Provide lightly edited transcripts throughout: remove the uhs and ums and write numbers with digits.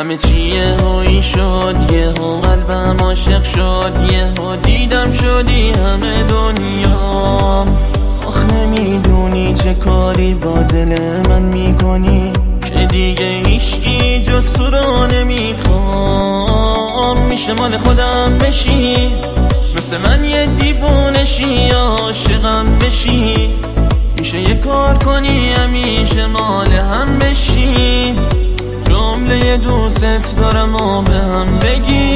همه چیه هایی شد، یه ها قلبم عاشق شد، یه ها دیدم شدی همه دنیام. آخ نمیدونی چه کاری با دل من میکنی که دیگه هیچکی جز تو رو نمیخوام. میشه مال خودم بشی، مثل من یه دیوونشی، عاشقم بشی. میشه یه کار کنی همیشه مال هم بشی، جمله دوست دارم و به هم بگی.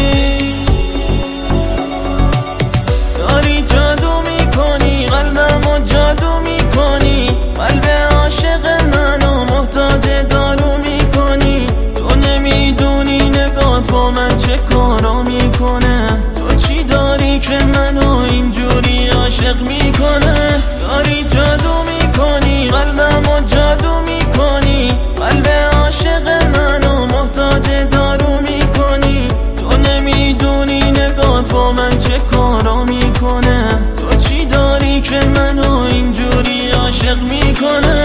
داری جادو میکنی قلبمو جادو میکنی، قلب عاشق منو محتاج دارو میکنی. تو نمیدونی نگات با من چه کارا میکنه، تو چی داری که منو اینجوری عاشق میکنه. داری جادو میکنی قلبمو جادو میکنی، قلب عاشق منو محتاج دارو میکنی. تو نمیدونی نگات با من چه کارا میکنه، تو چی داری که منو اینجوری عاشق میکنه.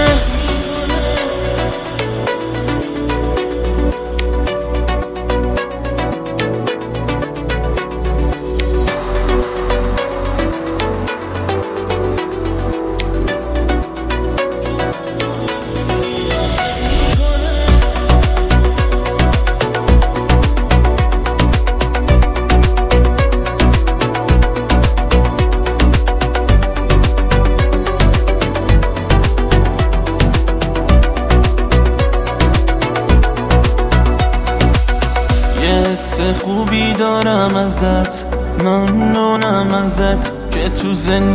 حس خوبی دارم ازت، ممنونم ازت که تو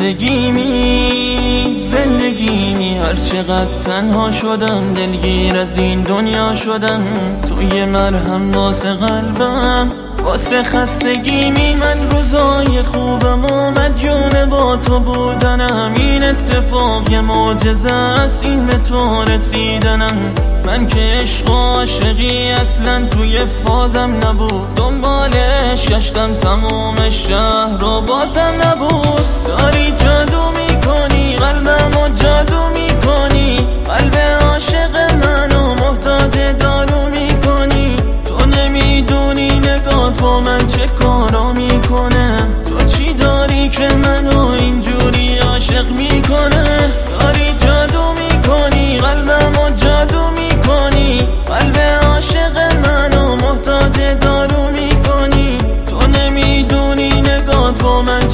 زندگیمی. هر چقدر تنها شدم دلگیر از این دنیا شدم، تو یه مرهم واسه قلبم، واسه خستگیمی. من روزای خوبم و مدیون با تو بودنم، این اتفاق یه معجزه است این به تو رسیدنم. من که عشق و عاشقی اصلا توی فازم نبود، دنبالش گشتم تموم شهر رو بازم نبود. داری جادو میکنی قلبمو جادو میکنی، قلب عاشق منو محتاج دارو میکنی. تو نمیدونی نگات با من چه کارا میکنه، تو چی داری که منو اینجوری عاشق میکنه. داری جادو میکنی قلبمو جادو میکنی، قلب عاشق منو محتاج دارو میکنی. تو نمیدونی نگات با من